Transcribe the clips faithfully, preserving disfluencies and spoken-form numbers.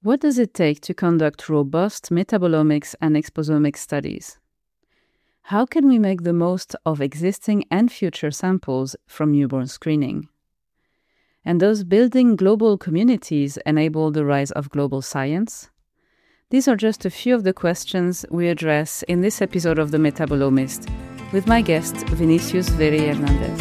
What does it take to conduct robust metabolomics and exposomics studies? How can we make the most of existing and future samples from newborn screening? And does building global communities enable the rise of global science? These are just a few of the questions we address in this episode of The Metabolomist with my guest, Vinicius Very Hernandez.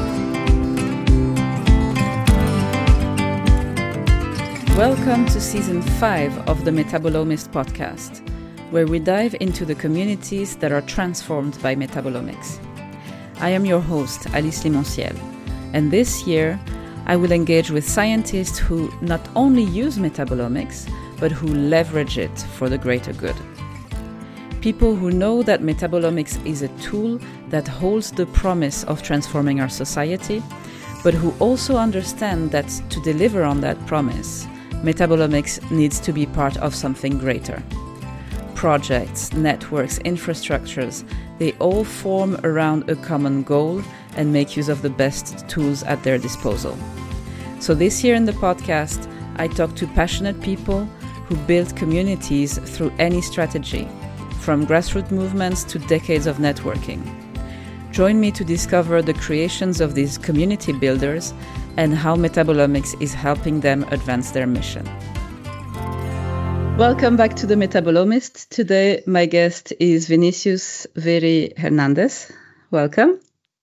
Welcome to Season five of the Metabolomist podcast, where we dive into the communities that are transformed by metabolomics. I am your host, Alice Limonciel, and this year I will engage with scientists who not only use metabolomics, but who leverage it for the greater good. People who know that metabolomics is a tool that holds the promise of transforming our society, but who also understand that to deliver on that promise, metabolomics needs to be part of something greater. Projects, networks, infrastructures, they all form around a common goal and make use of the best tools at their disposal. So this year in the podcast, I talk to passionate people who build communities through any strategy, from grassroots movements to decades of networking. Join me to discover the creations of these community builders and how metabolomics is helping them advance their mission. Welcome back to the Metabolomist. Today, my guest is Vinicius Very Hernandez. Welcome.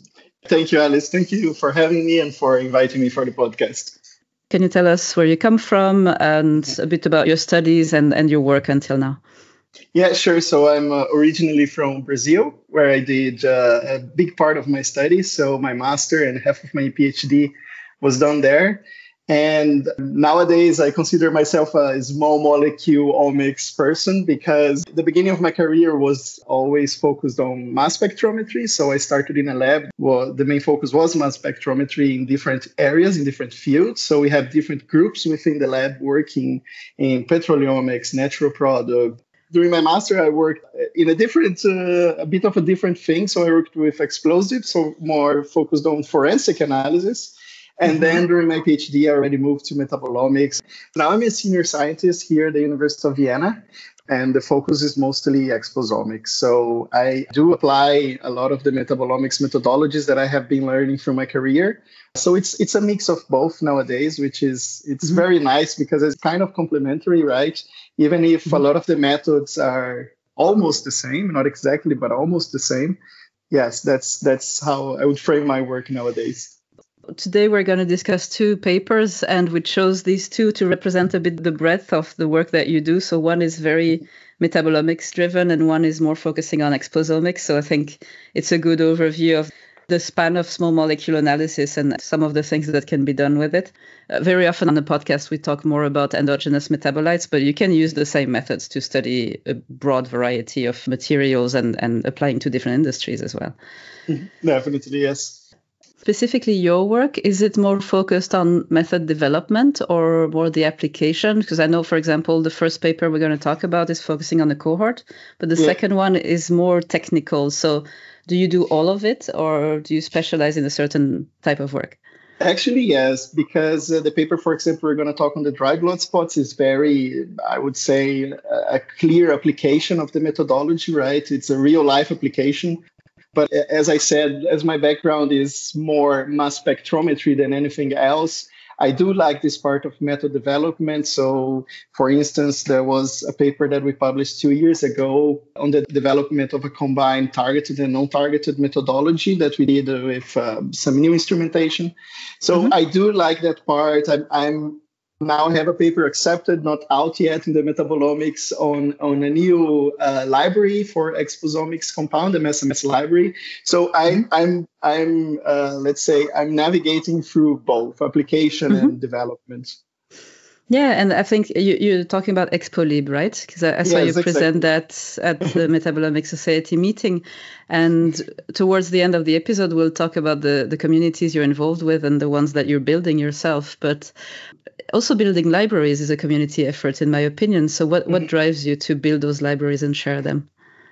Thank you, Alice. Thank you for having me and for inviting me for the podcast. Can you tell us where you come from and a bit about your studies and, and your work until now? Yeah, sure. So I'm uh, originally from Brazil, where I did uh, a big part of my studies. So my master and half of my PhD was done there. And nowadays, I consider myself a small molecule omics person because the beginning of my career was always focused on mass spectrometry. So I started in a lab. Well, the main focus was mass spectrometry in different areas, in different fields. So we have different groups within the lab working in petroleomics, natural product. During my master, I worked in a different, uh, a bit of a different thing. So I worked with explosives, so more focused on forensic analysis. And mm-hmm. then during my PhD, I already moved to metabolomics. Now I'm a senior scientist here at the University of Vienna, and the focus is mostly exposomics. So I do apply a lot of the metabolomics methodologies that I have been learning through my career. So it's it's a mix of both nowadays, which is it's mm-hmm. very nice because it's kind of complementary, right? Even if mm-hmm. a lot of the methods are almost the same, not exactly, but almost the same. Yes, that's that's how I would frame my work nowadays. Today we're going to discuss two papers, and we chose these two to represent a bit the breadth of the work that you do. So one is very metabolomics driven and one is more focusing on exposomics. So I think it's a good overview of the span of small molecule analysis and some of the things that can be done with it. Uh, very often on the podcast, we talk more about endogenous metabolites, but you can use the same methods to study a broad variety of materials and, and applying to different industries as well. Definitely, yes. Specifically, your work, is it more focused on method development or more the application? Because I know, for example, the first paper we're going to talk about is focusing on the cohort, but the yeah. second one is more technical. So do you do all of it or do you specialize in a certain type of work? Actually, yes, because uh, the paper, for example, we're going to talk on the dry blood spots is very, I would say, a clear application of the methodology, right? It's a real life application. But as I said, as my background is more mass spectrometry than anything else, I do like this part of method development. So, for instance, there was a paper that we published two years ago on the development of a combined targeted and non-targeted methodology that we did with uh, some new instrumentation. So mm-hmm. I do like that part. I'm, I'm now have a paper accepted, not out yet in the metabolomics on, on a new uh, library for exposomics compound, M S M S library. So I, mm-hmm. I'm, I'm uh, let's say, I'm navigating through both application mm-hmm. and development. Yeah, and I think you, you're talking about ExpoLib, right? Because I, I saw yes, you present exactly. that at the Metabolomics Society meeting. And towards the end of the episode, we'll talk about the, the communities you're involved with and the ones that you're building yourself. But also building libraries is a community effort, in my opinion. So what, mm-hmm. what drives you to build those libraries and share them?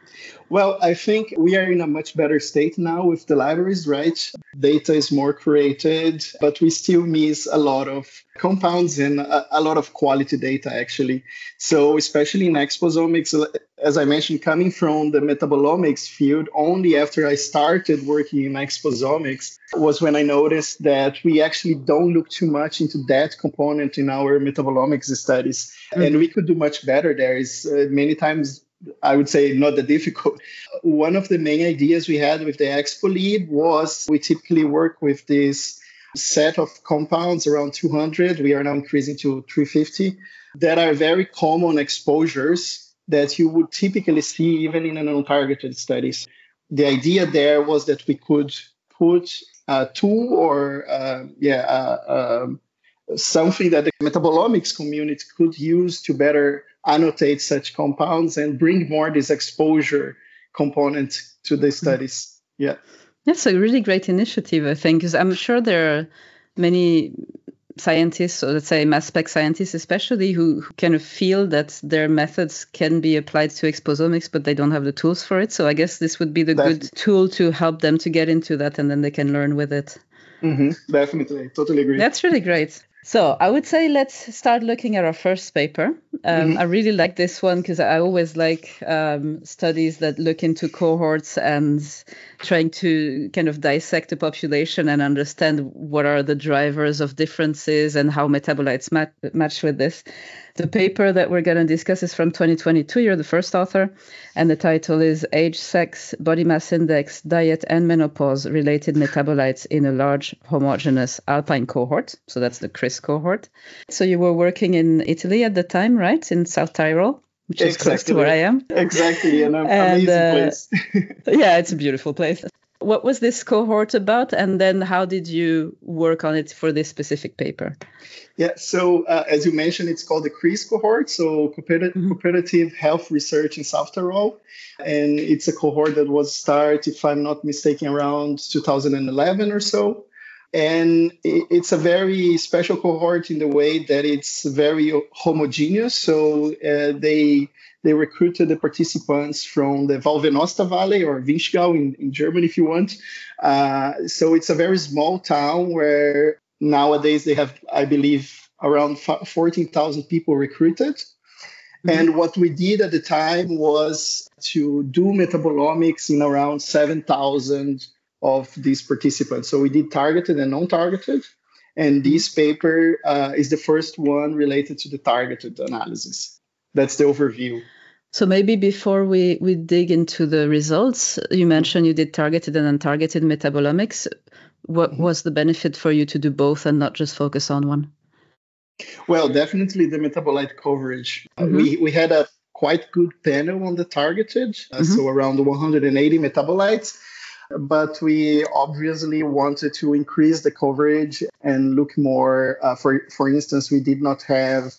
Well, I think we are in a much better state now with the libraries, right? Data is more curated, but we still miss a lot of compounds and a, a lot of quality data, actually. So especially in exposomics, as I mentioned, coming from the metabolomics field, only after I started working in exposomics was when I noticed that we actually don't look too much into that component in our metabolomics studies. Mm-hmm. And we could do much better there. Is uh, many times I would say not that difficult. One of the main ideas we had with the Expo lead was we typically work with this set of compounds around two hundred. We are now increasing to three hundred fifty that are very common exposures that you would typically see even in non-targeted studies. The idea there was that we could put a tool or uh, yeah, uh, uh, something that the metabolomics community could use to better annotate such compounds and bring more this exposure component to the studies. Yeah. That's a really great initiative, I think, because I'm sure there are many scientists, or let's say mass spec scientists especially, who, who kind of feel that their methods can be applied to exposomics, but they don't have the tools for it. So I guess this would be the Definitely. good tool to help them to get into that, and then they can learn with it. Mm-hmm. Definitely. I totally agree. That's really great. So I would say let's start looking at our first paper. Um, mm-hmm. I really like this one because I always like um, studies that look into cohorts and trying to kind of dissect the population and understand what are the drivers of differences and how metabolites mat- match with this. The paper that we're going to discuss is from twenty twenty-two. You're the first author. And the title is Age, Sex, Body Mass Index, Diet and Menopause Related Metabolites in a Large Homogeneous Alpine Cohort. So that's the C R I S cohort. So you were working in Italy at the time, right? In South Tyrol, which is exactly. close to where I am. Exactly. An amazing uh, place. Yeah, it's a beautiful place. What was this cohort about? And then how did you work on it for this specific paper? Yeah, so uh, as you mentioned, it's called the C R I S cohort, so Competitive, mm-hmm. Competitive Health Research in South Tyrol. And it's a cohort that was started, if I'm not mistaken, around two thousand eleven or so. And it's a very special cohort in the way that it's very homogeneous. So uh, they they recruited the participants from the Val Venosta Valley, or Vinschgau in, in Germany, if you want. Uh, so it's a very small town where nowadays they have, I believe, around fourteen thousand people recruited. Mm-hmm. And what we did at the time was to do metabolomics in around seven thousand of these participants. So we did targeted and non-targeted. And this paper uh, is the first one related to the targeted analysis. That's the overview. So maybe before we, we dig into the results, you mentioned you did targeted and untargeted metabolomics. What mm-hmm. was the benefit for you to do both and not just focus on one? Well, definitely the metabolite coverage. Mm-hmm. Uh, we, we had a quite good panel on the targeted, uh, mm-hmm. so around one hundred eighty metabolites. But we obviously wanted to increase the coverage and look more. Uh, for, for instance, we did not have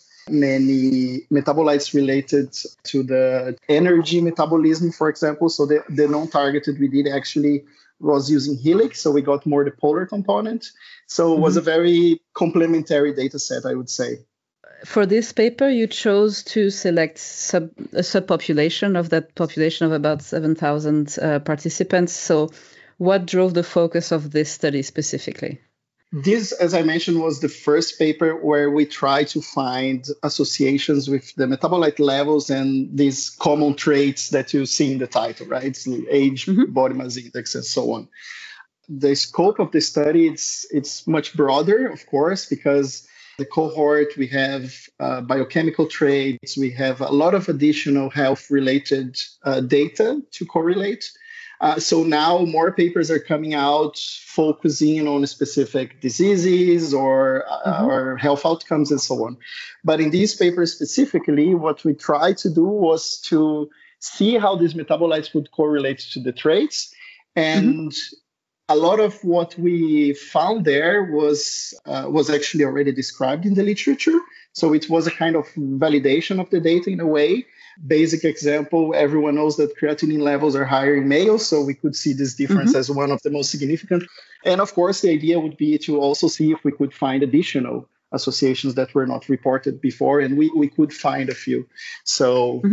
many metabolites related to the energy metabolism, for example. So the, the non-targeted we did actually was using Helix. So we got more the polar component. So it was mm-hmm. a very complementary data set, I would say. For this paper, you chose to select sub, a subpopulation of that population of about seven thousand uh, participants. So what drove the focus of this study specifically? This, as I mentioned, was the first paper where we tried to find associations with the metabolite levels and these common traits that you see in the title, right? It's age, mm-hmm. body mass index, and so on. The scope of the study, it's, it's much broader, of course, because the cohort, we have uh, biochemical traits, we have a lot of additional health-related uh, data to correlate. Uh, so now more papers are coming out focusing on specific diseases or, uh, mm-hmm. or health outcomes and so on. But in these papers specifically, what we tried to do was to see how these metabolites would correlate to the traits. And mm-hmm. a lot of what we found there was uh, was actually already described in the literature. So it was a kind of validation of the data in a way. Basic example, everyone knows that creatinine levels are higher in males, so we could see this difference mm-hmm. as one of the most significant. And of course, the idea would be to also see if we could find additional associations that were not reported before, and we, we could find a few. So, mm-hmm.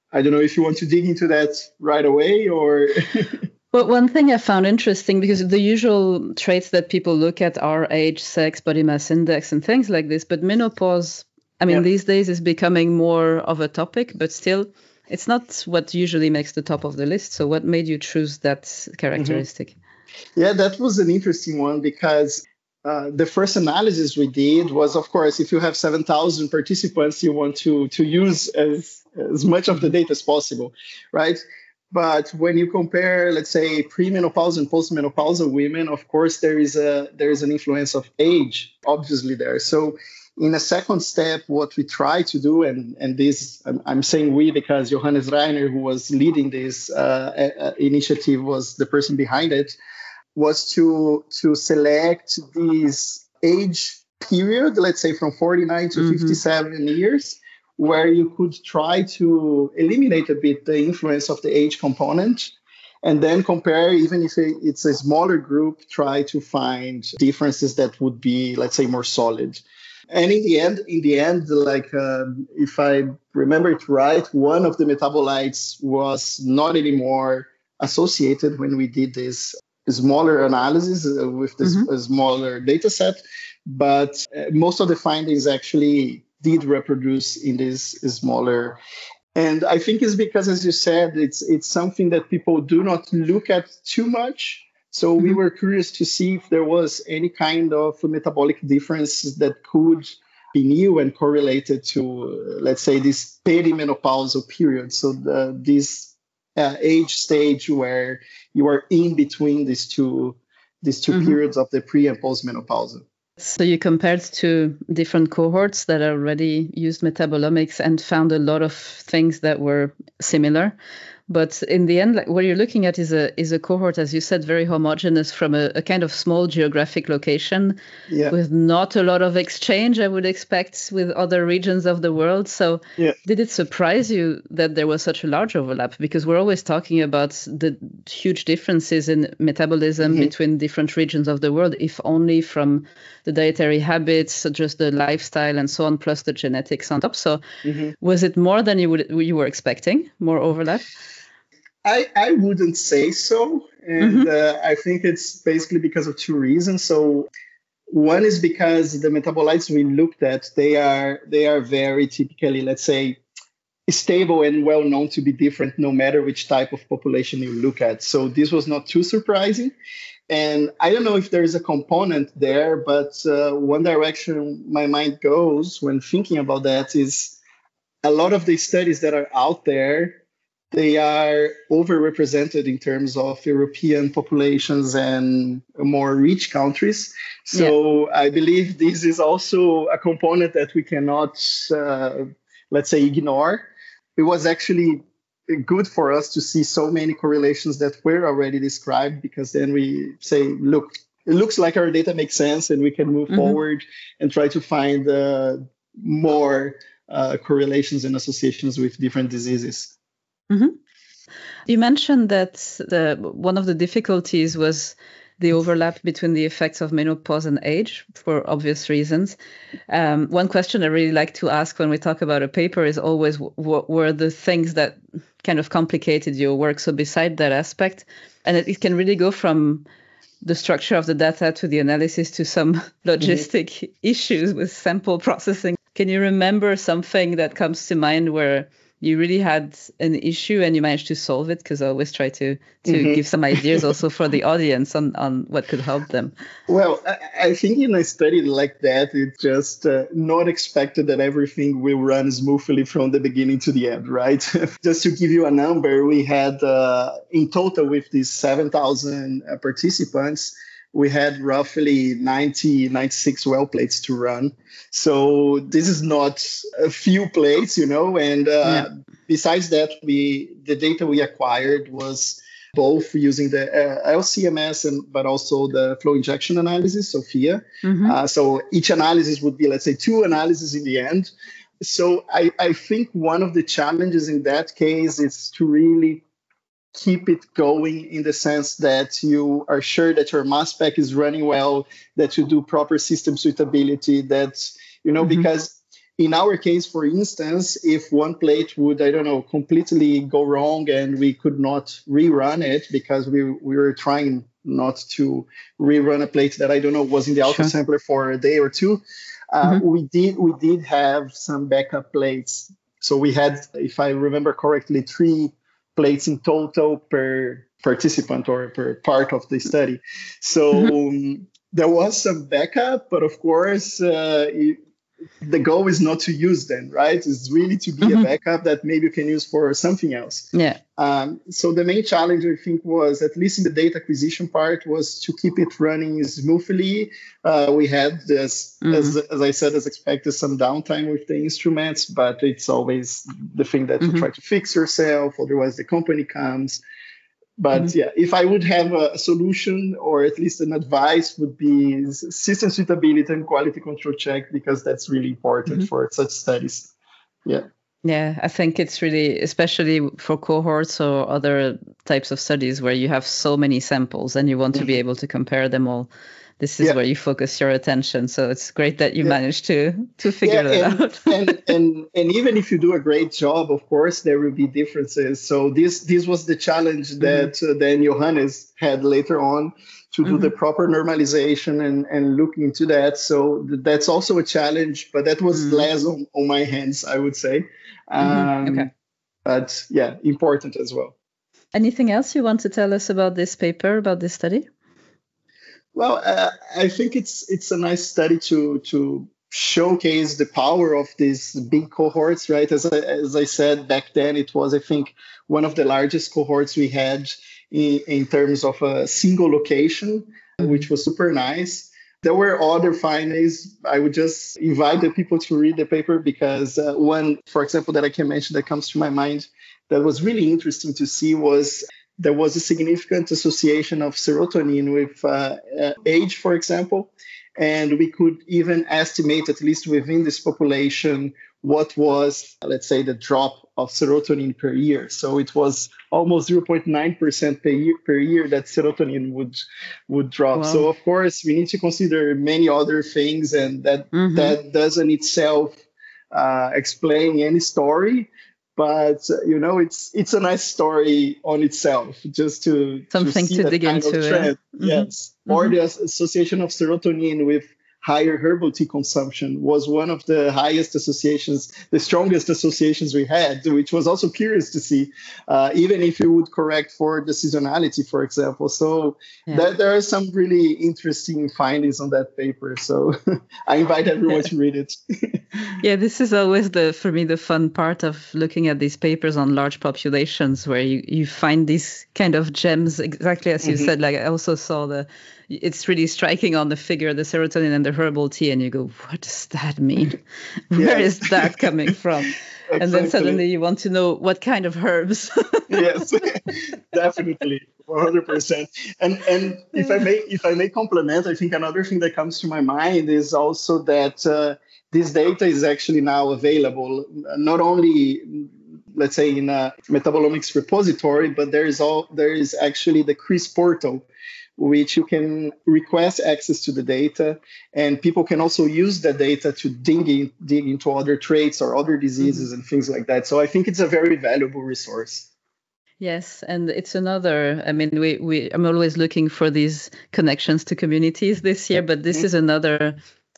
I don't know if you want to dig into that right away or... But one thing I found interesting, because the usual traits that people look at are age, sex, body mass index, and things like this. But menopause, I mean, yeah. these days is becoming more of a topic, but still, it's not what usually makes the top of the list. So what made you choose that characteristic? Mm-hmm. Yeah, that was an interesting one because uh, the first analysis we did was, of course, if you have seven thousand participants, you want to, to use as, as much of the data as possible, right? But when you compare, let's say, premenopausal and postmenopausal women, of course, there is a there is an influence of age, obviously there. So in a second step, what we try to do, and, and this, I'm, I'm saying we because Johannes Reiner, who was leading this uh, initiative, was the person behind it, was to, to select this age period, let's say from forty-nine to mm-hmm. fifty-seven years, where you could try to eliminate a bit the influence of the age component and then compare, even if it's a smaller group, try to find differences that would be, let's say, more solid. And in the end, in the end, like uh, if I remember it right, one of the metabolites was not anymore associated when we did this smaller analysis with this mm-hmm. smaller data set, but uh, most of the findings actually did reproduce in this smaller. And I think it's because, as you said, it's it's something that people do not look at too much. So mm-hmm. we were curious to see if there was any kind of metabolic difference that could be new and correlated to, uh, let's say, this perimenopausal period. So the, this uh, age stage where you are in between these two, these two mm-hmm. periods of the pre and postmenopausal. So you compared to different cohorts that already used metabolomics and found a lot of things that were similar. But in the end, like, what you're looking at is a is a cohort, as you said, very homogeneous from a, a kind of small geographic location yeah. with not a lot of exchange, I would expect, with other regions of the world. So yeah. did it surprise you that there was such a large overlap? Because we're always talking about the huge differences in metabolism mm-hmm. between different regions of the world, if only from the dietary habits, just the lifestyle and so on, plus the genetics on top. So mm-hmm. was it more than you would you were expecting, more overlap? I, I wouldn't say so. And mm-hmm. uh, I think it's basically because of two reasons. So one is because the metabolites we looked at, they are they are very typically, let's say, stable and well known to be different no matter which type of population you look at. So this was not too surprising. And I don't know if there is a component there, but uh, one direction my mind goes when thinking about that is a lot of the studies that are out there, they are overrepresented in terms of European populations and more rich countries. So yeah. I believe this is also a component that we cannot, uh, let's say, ignore. It was actually good for us to see so many correlations that were already described, because then we say, look, it looks like our data makes sense and we can move mm-hmm. forward and try to find uh, more uh, correlations and associations with different diseases. Mm-hmm. You mentioned that the, one of the difficulties was the overlap between the effects of menopause and age, for obvious reasons. Um, one question I really like to ask when we talk about a paper is always what were the things that kind of complicated your work. So beside that aspect, and it, it can really go from the structure of the data to the analysis to some logistic mm-hmm. issues with sample processing. Can you remember something that comes to mind where you really had an issue and you managed to solve it? Because I always try to to mm-hmm. give some ideas also for the audience on, on what could help them. Well, I, I think in a study like that, it's just uh, not expected that everything will run smoothly from the beginning to the end, right? Just to give you a number, we had uh, in total with these seven thousand uh, participants, we had roughly ninety, ninety-six well plates to run. So this is not a few plates, you know, and uh, yeah. besides that, we the data we acquired was both using the uh, L C M S and but also the flow injection analysis, SOPHIA. Mm-hmm. Uh, so each analysis would be, let's say, two analyses in the end. So I, I think one of the challenges in that case is to really keep it going in the sense that you are sure that your mass spec is running well, that you do proper system suitability, that, you know, mm-hmm. because in our case, for instance, if one plate would, I don't know, completely go wrong and we could not rerun it because we, we were trying not to rerun a plate that, I don't know, was in the auto sampler for a day or two, uh, mm-hmm. we did we did have some backup plates. So we had, if I remember correctly, three plates in total per participant or per part of the study. So mm-hmm. um, there was some backup, but of course, uh, it, the goal is not to use them, right? It's really to be mm-hmm. a backup that maybe you can use for something else. Yeah. Um, so the main challenge, I think, was, at least in the data acquisition part, was to keep it running smoothly. Uh, we had this, mm-hmm. as, as I said, as expected, some downtime with the instruments, but it's always the thing that mm-hmm. you try to fix yourself, otherwise the company comes. But mm-hmm. yeah, if I would have a, a solution or at least an advice, would be system suitability and quality control check, because that's really important mm-hmm. for such studies. Yeah. Yeah, I think it's really, especially for cohorts or other types of studies where you have so many samples and you want mm-hmm. to be able to compare them all. This is yeah. where you focus your attention. So it's great that you yeah. managed to to figure yeah, that and, out. and, and and even if you do a great job, of course, there will be differences. So this this was the challenge that mm-hmm. uh, then Johannes had later on, to do mm-hmm. the proper normalization and, and look into that. So th- that's also a challenge, but that was mm-hmm. less on, on my hands, I would say. Um, mm-hmm. Okay. But yeah, important as well. Anything else you want to tell us about this paper, about this study? Well, uh, I think it's it's a nice study to to showcase the power of these big cohorts, right? As I, as I said back then, it was, I think, one of the largest cohorts we had in, in terms of a single location, which was super nice. There were other findings. I would just invite the people to read the paper, because uh, one, for example, that I can mention that comes to my mind that was really interesting to see was there was a significant association of serotonin with uh, uh, age, for example. And we could even estimate, at least within this population, what was, let's say, the drop of serotonin per year. So it was almost zero point nine percent per year, per year that serotonin would would drop. Wow. So, of course, we need to consider many other things, and that, mm-hmm. that doesn't itself uh, explain any story. But, uh, you know, it's it's a nice story on itself, just to, Something to see to that dig kind into. of trend. Mm-hmm. Yes. Mm-hmm. Or the association of serotonin with higher herbal tea consumption was one of the highest associations, the strongest associations we had, which was also curious to see, uh, even if you would correct for the seasonality, for example. So yeah. that, there are some really interesting findings on that paper. So I invite everyone yeah. to read it. Yeah, this is always the, for me, the fun part of looking at these papers on large populations, where you, you find these kind of gems, exactly as you mm-hmm. said. Like, I also saw the, it's really striking on the figure, the serotonin and the herbal tea, and you go, what does that mean? Where yes. is that coming from? Exactly. And then suddenly you want to know what kind of herbs. Yes, definitely, one hundred percent. And and if I may, if I may complement, I think another thing that comes to my mind is also that uh, this data is actually now available, not only, let's say, in a metabolomics repository, but there is all there is actually the C R I S portal, which you can request access to the data, and people can also use the data to dig, in, dig into other traits or other diseases mm-hmm. and things like that. So I think it's a very valuable resource. Yes, and it's another, I mean, we, we I'm always looking for these connections to communities this year, but this mm-hmm. is another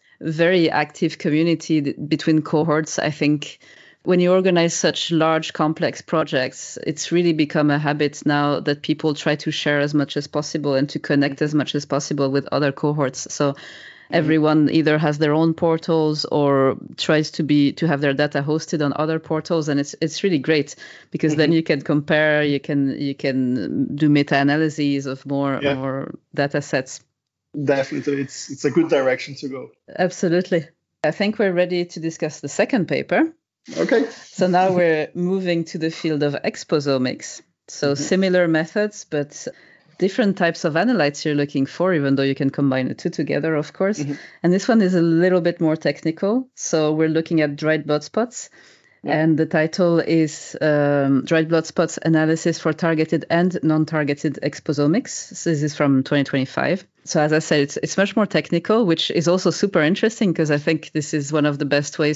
very active community between cohorts. I think when you organize such large, complex projects, it's really become a habit now that people try to share as much as possible and to connect as much as possible with other cohorts. So everyone either has their own portals or tries to be to have their data hosted on other portals, and it's it's really great, because mm-hmm. then you can compare, you can you can do meta-analyses of more yeah. more data sets. Definitely, it's it's a good direction to go. Absolutely. I think we're ready to discuss the second paper. Okay. So now we're moving to the field of exposomics. So mm-hmm. similar methods, but different types of analytes you're looking for, even though you can combine the two together, of course. Mm-hmm. And this one is a little bit more technical. So we're looking at dried blood spots. Yeah. And the title is um, Dried Blood Spots Analysis for Targeted and Non-Targeted Exposomics. So this is from twenty twenty-five. So as I said, it's, it's much more technical, which is also super interesting, because I think this is one of the best ways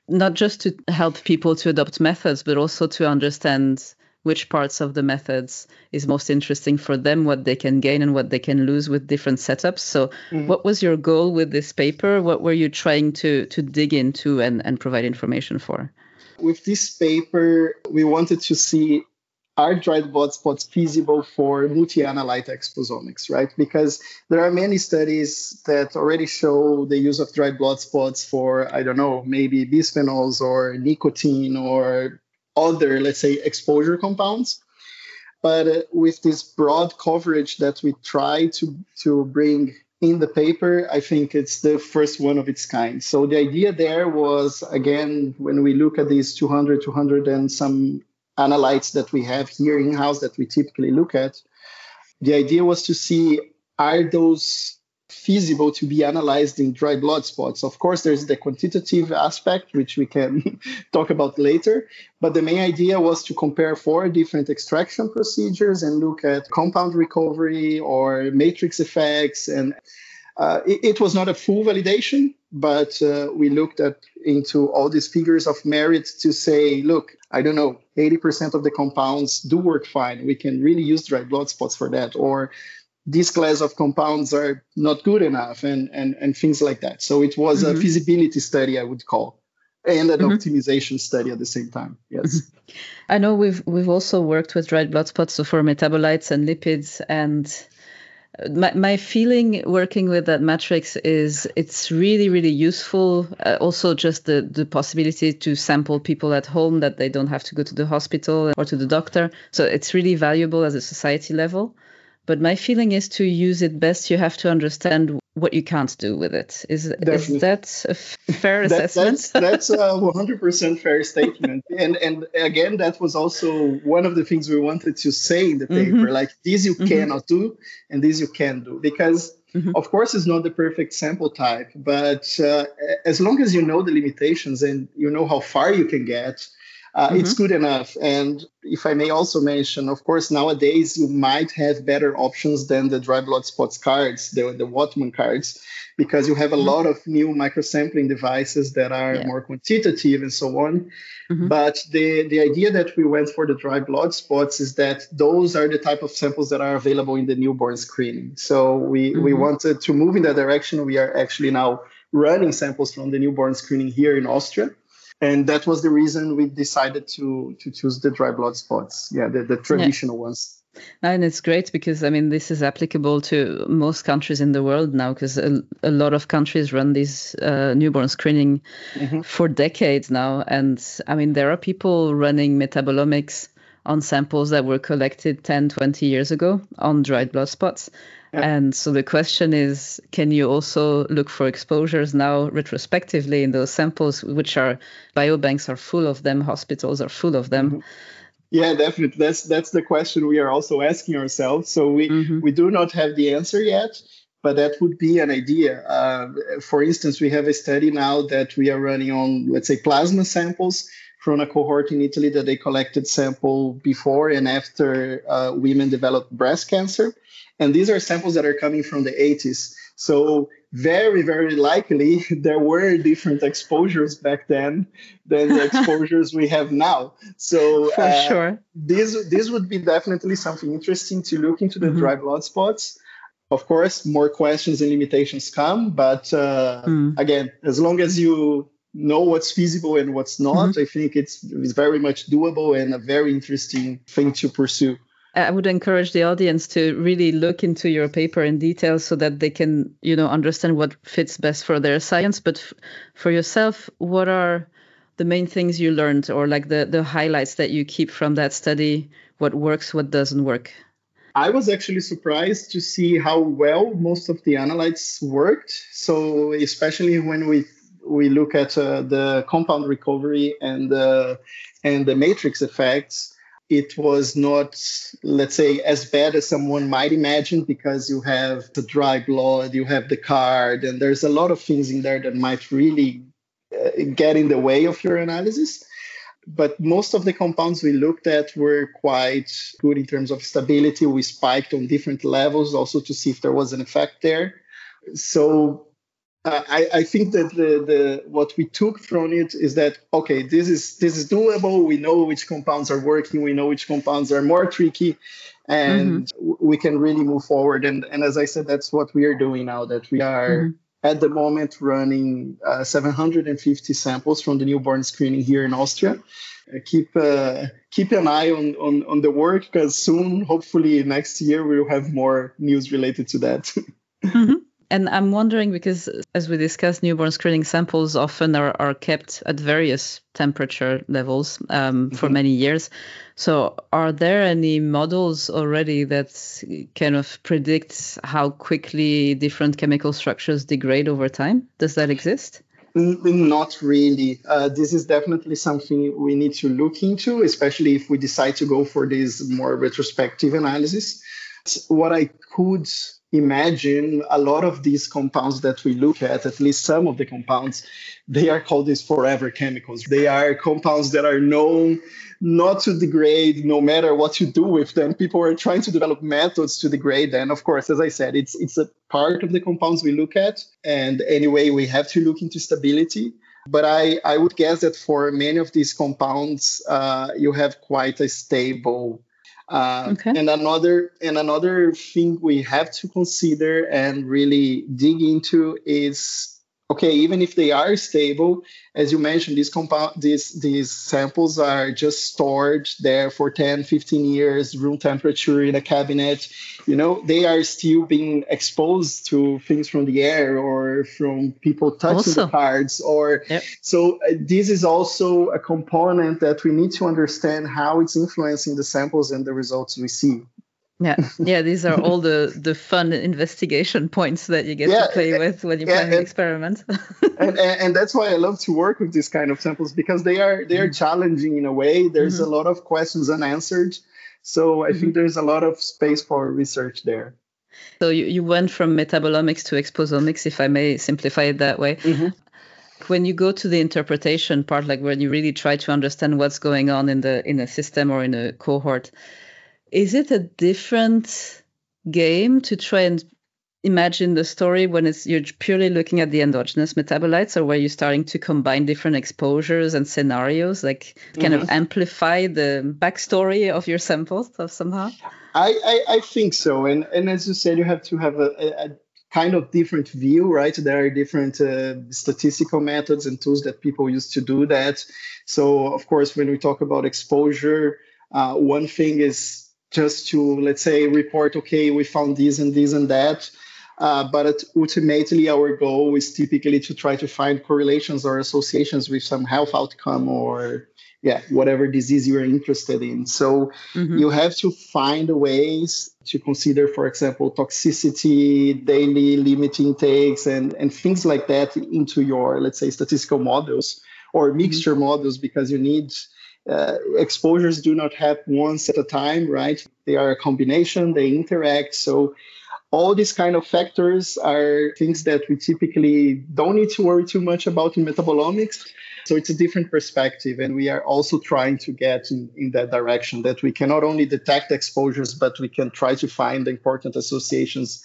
not just to help people to adopt methods, but also to understand which parts of the methods is most interesting for them, what they can gain and what they can lose with different setups. So Mhm. what was your goal with this paper? What were you trying to, to dig into and, and provide information for? With this paper, we wanted to see, are dried blood spots feasible for multi-analyte exposomics, right? Because there are many studies that already show the use of dried blood spots for, I don't know, maybe bisphenols or nicotine or other, let's say, exposure compounds. But uh, with this broad coverage that we try to, to bring in the paper, I think it's the first one of its kind. So the idea there was, again, when we look at these two hundred, two hundred and some analytes that we have here in-house that we typically look at, the idea was to see, are those feasible to be analyzed in dry blood spots? Of course, there's the quantitative aspect, which we can talk about later. But the main idea was to compare four different extraction procedures and look at compound recovery or matrix effects. And uh, it, it was not a full validation, but uh, we looked at into all these figures of merit to say, look, I don't know, eighty percent of the compounds do work fine. We can really use dry blood spots for that. Or this class of compounds are not good enough, and, and, and things like that. So it was mm-hmm. a feasibility study, I would call, and an mm-hmm. optimization study at the same time. Yes. Mm-hmm. I know we've we've also worked with dried blood spots, so for metabolites and lipids. And my, my feeling working with that matrix is it's really, really useful. Uh, also, just the, the possibility to sample people at home, that they don't have to go to the hospital or to the doctor. So it's really valuable as a society level. But my feeling is, to use it best, you have to understand what you can't do with it. Is, is that a fair that, assessment? That's, that's a one hundred percent fair statement. And and again, that was also one of the things we wanted to say in the paper. Mm-hmm. Like, this you mm-hmm. cannot do, and this you can do. Because, mm-hmm. of course, it's not the perfect sample type. But uh, as long as you know the limitations and you know how far you can get, Uh, mm-hmm. it's good enough. And if I may also mention, of course, nowadays you might have better options than the dry blood spots cards, the, the Whatman cards, because you have a mm-hmm. lot of new microsampling devices that are yeah. more quantitative and so on. Mm-hmm. But the, the idea that we went for the dry blood spots is that those are the type of samples that are available in the newborn screening. So we, mm-hmm. we wanted to move in that direction. We are actually now running samples from the newborn screening here in Austria. And that was the reason we decided to to choose the dry blood spots. Yeah, the, the traditional yeah. ones. And it's great because, I mean, this is applicable to most countries in the world now, because a, a lot of countries run this uh, newborn screening mm-hmm. for decades now. And I mean, there are people running metabolomics on samples that were collected ten, twenty years ago on dried blood spots. Yeah. And so the question is, can you also look for exposures now retrospectively in those samples, which are, biobanks are full of them, hospitals are full of them? Mm-hmm. Yeah, definitely. That's that's the question we are also asking ourselves. So we, mm-hmm. we do not have the answer yet, but that would be an idea. Uh, for instance, we have a study now that we are running on, let's say, plasma samples from a cohort in Italy that they collected sample before and after uh, women developed breast cancer. And these are samples that are coming from the eighties. So very, very likely there were different exposures back then than the exposures we have now. So For uh, sure. this, this would be definitely something interesting to look into the mm-hmm. dry blood spots. Of course, more questions and limitations come. But uh, mm. again, as long as you know what's feasible and what's not, mm-hmm. I think it's, it's very much doable and a very interesting thing to pursue. I would encourage the audience to really look into your paper in detail so that they can, you know, understand what fits best for their science. But f- for yourself, what are the main things you learned, or like the, the highlights that you keep from that study? What works, what doesn't work? I was actually surprised to see how well most of the analytes worked. So especially when we we look at uh, the compound recovery and the, and the matrix effects, it was not, let's say, as bad as someone might imagine, because you have the dry blood, you have the card, and there's a lot of things in there that might really uh, get in the way of your analysis. But most of the compounds we looked at were quite good in terms of stability. We spiked on different levels also to see if there was an effect there. So Uh, I, I think that the, the what we took from it is that, okay, this is this is doable. We know which compounds are working. We know which compounds are more tricky, Mm-hmm. and we can really move forward. And and as I said, that's what we are doing now. That we are Mm-hmm. at the moment running uh, seven hundred fifty samples from the newborn screening here in Austria. Uh, keep uh, keep an eye on on, on the work, because soon, hopefully next year, we'll have more news related to that. Mm-hmm. And I'm wondering, because as we discussed, newborn screening samples often are, are kept at various temperature levels um, for mm-hmm. many years. So are there any models already that kind of predict how quickly different chemical structures degrade over time? Does that exist? Not really. Uh, this is definitely something we need to look into, especially if we decide to go for this more retrospective analysis. What I could imagine, a lot of these compounds that we look at, at least some of the compounds, they are called these forever chemicals. They are compounds that are known not to degrade no matter what you do with them. People are trying to develop methods to degrade them. Of course, as I said, it's it's a part of the compounds we look at. And anyway, we have to look into stability. But I, I would guess that for many of these compounds, uh, you have quite a stable Uh, okay. And another and another thing we have to consider and really dig into is, okay, even if they are stable, as you mentioned, these compound these these samples are just stored there for ten, fifteen years, room temperature in a cabinet. You know, they are still being exposed to things from the air or from people touching also. the cards. Or yep. So uh, this is also a component that we need to understand how it's influencing the samples and the results we see. Yeah, yeah. These are all the, the fun investigation points that you get yeah, to play with when you yeah, plan an experiment. and, and and that's why I love to work with these kind of samples, because they are they are challenging in a way. There's mm-hmm. a lot of questions unanswered, so I mm-hmm. think there's a lot of space for research there. So you, you went from metabolomics to exposomics, if I may simplify it that way. Mm-hmm. When you go to the interpretation part, like when you really try to understand what's going on in the in a system or in a cohort, is it a different game to try and imagine the story when it's you're purely looking at the endogenous metabolites, or where you're starting to combine different exposures and scenarios, like kind mm-hmm. of amplify the backstory of your samples of somehow? I, I, I think so. And and as you said, you have to have a, a kind of different view, right? There are different uh, statistical methods and tools that people use to do that. So, of course, when we talk about exposure, uh, one thing is just to, let's say, report, okay, we found this and this and that. Uh, but ultimately, our goal is typically to try to find correlations or associations with some health outcome or, yeah, whatever disease you're interested in. So mm-hmm. you have to find ways to consider, for example, toxicity, daily limit intakes, and, and things like that into your, let's say, statistical models or mixture mm-hmm. models, because you need... Uh, exposures do not happen once at a time, right? They are a combination, they interact. So all these kind of factors are things that we typically don't need to worry too much about in metabolomics. So it's a different perspective. And we are also trying to get in, in that direction, that we can not only detect exposures, but we can try to find the important associations.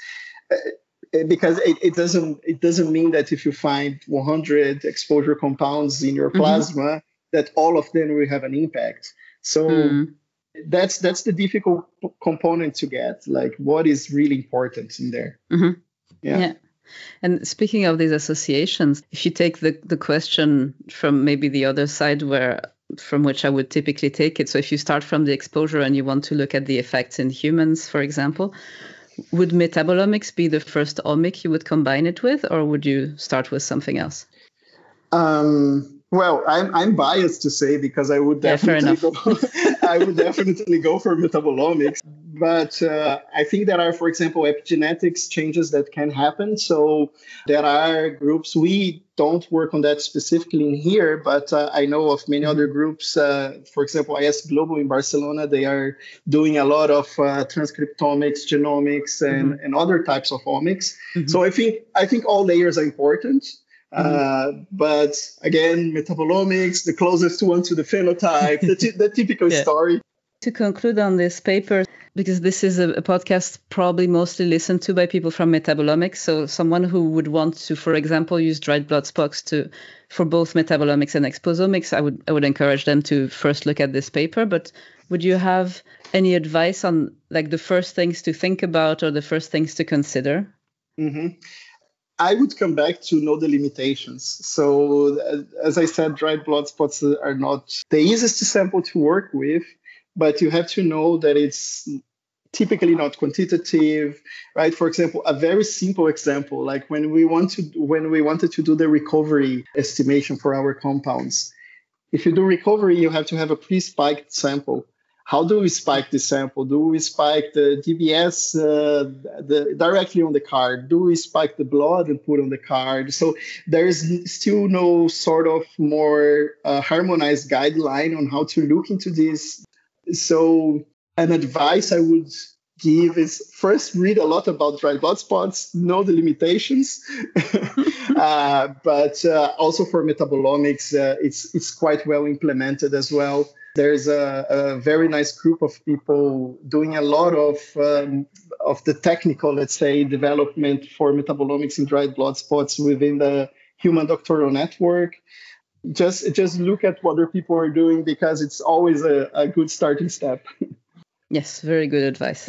Uh, because it, it doesn't it doesn't mean that if you find one hundred exposure compounds in your plasma, mm-hmm. that all of them will have an impact. So mm. that's that's the difficult p- component to get, like what is really important in there. Mm-hmm. Yeah. yeah. And speaking of these associations, if you take the, the question from maybe the other side, where from which I would typically take it. So if you start from the exposure and you want to look at the effects in humans, for example, would metabolomics be the first omic you would combine it with, or would you start with something else? Um, Well, I'm I'm biased to say, because I would definitely yeah, go, I would definitely go for metabolomics. But uh, I think there are, for example, epigenetics changes that can happen. So there are groups, we don't work on that specifically in here, but uh, I know of many mm-hmm. other groups. Uh, for example, I S Global in Barcelona, they are doing a lot of uh, transcriptomics, genomics, and, mm-hmm. and other types of omics. Mm-hmm. So I think I think all layers are important. Uh, but again, metabolomics, the closest one to the phenotype, the, t- the typical yeah. story. To conclude on this paper, because this is a, a podcast probably mostly listened to by people from metabolomics. So someone who would want to, for example, use dried blood spots to for both metabolomics and exposomics, I would I would encourage them to first look at this paper. But would you have any advice on like the first things to think about or the first things to consider? Mm-hmm. I would come back to know the limitations. So as I said, dried blood spots are not the easiest to sample to work with, but you have to know that it's typically not quantitative, right? For example, a very simple example, like when we want to when we wanted to do the recovery estimation for our compounds, if you do recovery, you have to have a pre-spiked sample. How do we spike the sample? Do we spike the D B S uh, the, directly on the card? Do we spike the blood and put on the card? So there's still no sort of more uh, harmonized guideline on how to look into this. So an advice I would give is first read a lot about dried blood spots, know the limitations, uh, but uh, also for metabolomics, uh, it's it's quite well implemented as well. There's a, a very nice group of people doing a lot of um, of the technical, let's say, development for metabolomics in dried blood spots within the Human Doctoral Network. Just just look at what other people are doing because it's always a, a good starting step. Yes, very good advice.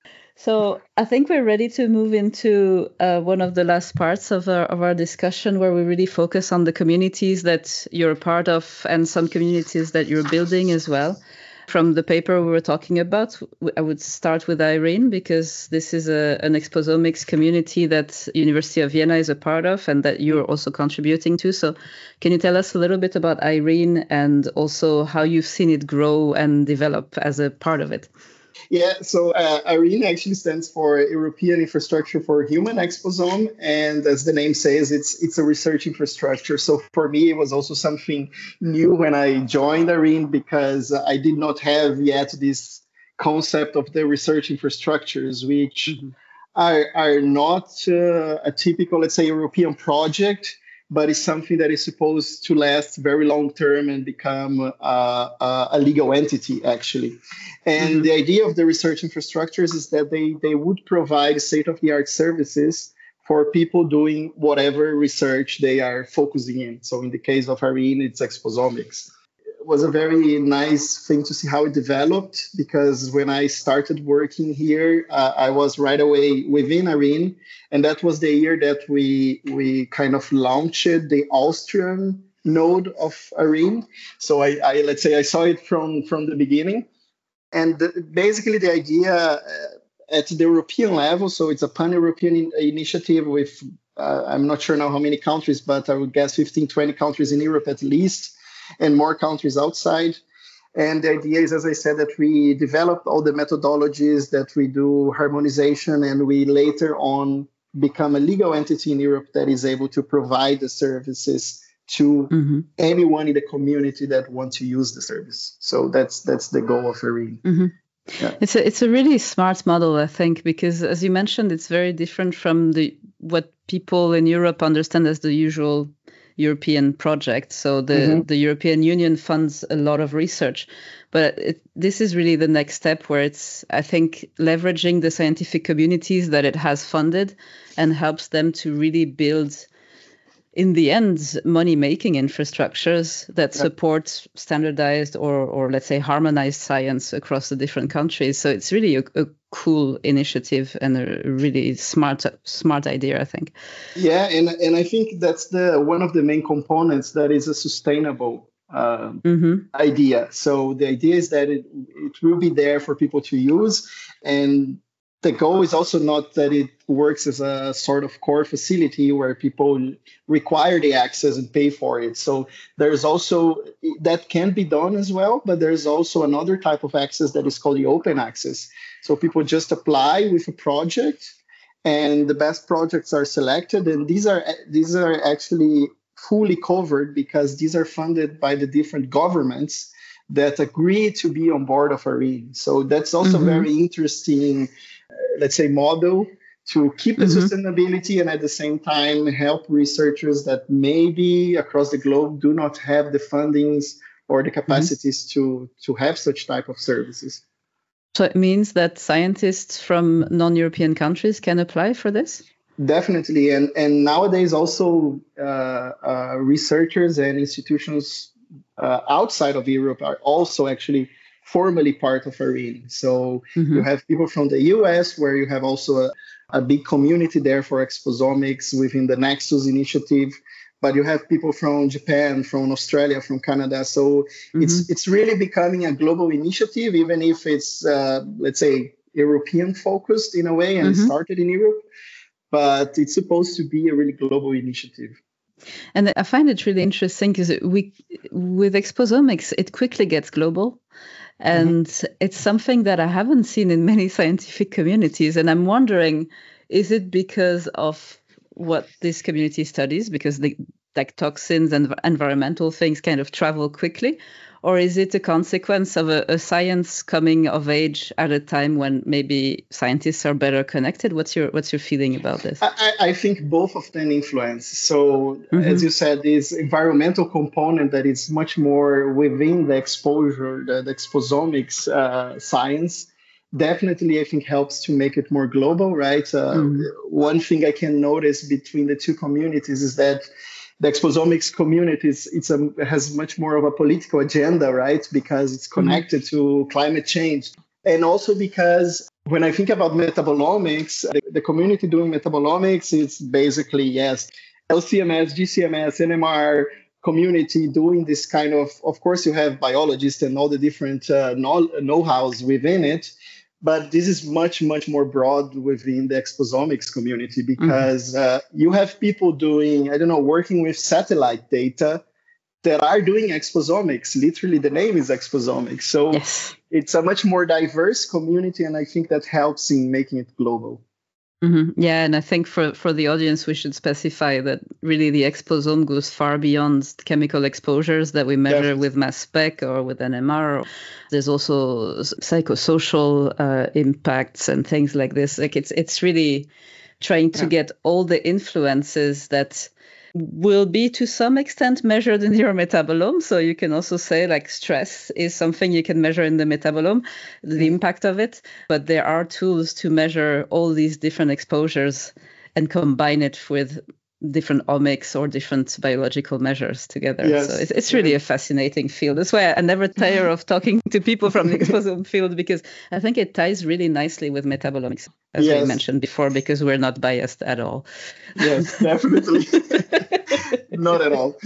So I think we're ready to move into uh, one of the last parts of our, of our discussion where we really focus on the communities that you're a part of and some communities that you're building as well. From the paper we were talking about, I would start with IRENE because this is a, an exposomics community that University of Vienna is a part of and that you're also contributing to. So can you tell us a little bit about IRENE and also how you've seen it grow and develop as a part of it? Yeah, so uh, IRENE actually stands for European Infrastructure for Human Exposome, and as the name says, it's it's a research infrastructure. So for me, it was also something new when I joined IRENE because I did not have yet this concept of the research infrastructures, which mm-hmm. are are not uh, a typical, let's say, European project, but it's something that is supposed to last very long term and become uh, uh, a legal entity, actually. And mm-hmm. the idea of the research infrastructures is that they, they would provide state-of-the-art services for people doing whatever research they are focusing in. So in the case of IRENE, it's exposomics. It was a very nice thing to see how it developed, because when I started working here, uh, I was right away within IRENE. And that was the year that we we kind of launched the Austrian node of IRENE. So I, I let's say I saw it from, from the beginning. And the, basically the idea uh, at the European level, so it's a pan-European in, initiative with, uh, I'm not sure now how many countries, but I would guess fifteen, twenty countries in Europe at least, and more countries outside. And the idea is, as I said, that we develop all the methodologies, that we do harmonization, and we later on become a legal entity in Europe that is able to provide the services to mm-hmm. anyone in the community that wants to use the service. So that's that's the goal of IRENE. Mm-hmm. Yeah. It's a it's a really smart model, I think, because as you mentioned, it's very different from the what people in Europe understand as the usual European project. So the, mm-hmm. the European Union funds a lot of research, but it, this is really the next step where it's, I think, leveraging the scientific communities that it has funded and helps them to really build, in the end, money-making infrastructures that yeah. support standardized or, or let's say, harmonized science across the different countries. So it's really a, a cool initiative and a really smart, smart idea, I think. Yeah, and and I think that's the one of the main components that is a sustainable uh, mm-hmm. idea. So the idea is that it it will be there for people to use, and the goal is also not that it works as a sort of core facility where people require the access and pay for it. So there's also, that can be done as well, but there's also another type of access that is called the open access. So people just apply with a project and the best projects are selected. And these are these are actually fully covered because these are funded by the different governments that agree to be on board of IRENE. So that's also mm-hmm. very interesting, let's say, model to keep the mm-hmm. sustainability and at the same time help researchers that maybe across the globe do not have the fundings or the capacities mm-hmm. to, to have such type of services. So it means that scientists from non-European countries can apply for this? Definitely. And, and nowadays also uh, uh, researchers and institutions uh, outside of Europe are also actually formally part of ARENE. So mm-hmm. you have people from the U S where you have also a, a big community there for exposomics within the Nexus initiative. But you have people from Japan, from Australia, from Canada. So mm-hmm. it's it's really becoming a global initiative, even if it's, uh, let's say, European focused in a way and mm-hmm. started in Europe. But it's supposed to be a really global initiative. And I find it really interesting because we, with exposomics, it quickly gets global. And mm-hmm. it's something that I haven't seen in many scientific communities. And I'm wondering, is it because of what this community studies, because the like toxins and environmental things kind of travel quickly? Or is it a consequence of a, a science coming of age at a time when maybe scientists are better connected? What's your what's your feeling about this? I, I think both of them influence. So mm-hmm. as you said, this environmental component that is much more within the exposure, the, the exposomics uh, science, definitely I think helps to make it more global, right? Uh, mm-hmm. One thing I can notice between the two communities is that the exposomics community is, it's a, has much more of a political agenda, right? Because it's connected mm-hmm. to climate change. And also because when I think about metabolomics, the, the community doing metabolomics is basically, yes, L C M S, G C M S, N M R community doing this kind of, of course, you have biologists and all the different uh, know-hows within it. But this is much, much more broad within the exposomics community because mm-hmm. uh, you have people doing, I don't know, working with satellite data that are doing exposomics. Literally, the name is exposomics. So yes. It's a much more diverse community, and I think that helps in making it global. Mm-hmm. Yeah, and I think for, for the audience, we should specify that really the exposome goes far beyond chemical exposures that we measure Definitely. With mass spec or with N M R. There's also psychosocial uh, impacts and things like this. Like it's it's really trying to yeah. get all the influences that will be to some extent measured in your metabolome. So you can also say like stress is something you can measure in the metabolome, the impact of it. But there are tools to measure all these different exposures and combine it with different omics or different biological measures together. Yes. So it's, it's really a fascinating field. That's why I never tire of talking to people from the exposome field, because I think it ties really nicely with metabolomics, as yes. we mentioned before, because we're not biased at all. Yes, definitely. Not at all.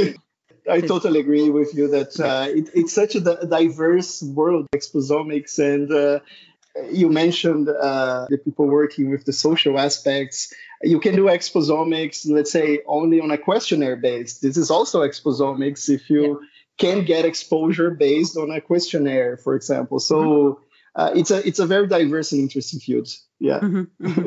I totally agree with you that uh, it, it's such a diverse world, exposomics, and uh, you mentioned uh, the people working with the social aspects. You can do exposomics, let's say, only on a questionnaire base. This is also exposomics if you yeah. can get exposure based on a questionnaire, for example. So mm-hmm. uh, it's a it's a very diverse and interesting field. Yeah. Mm-hmm. Mm-hmm.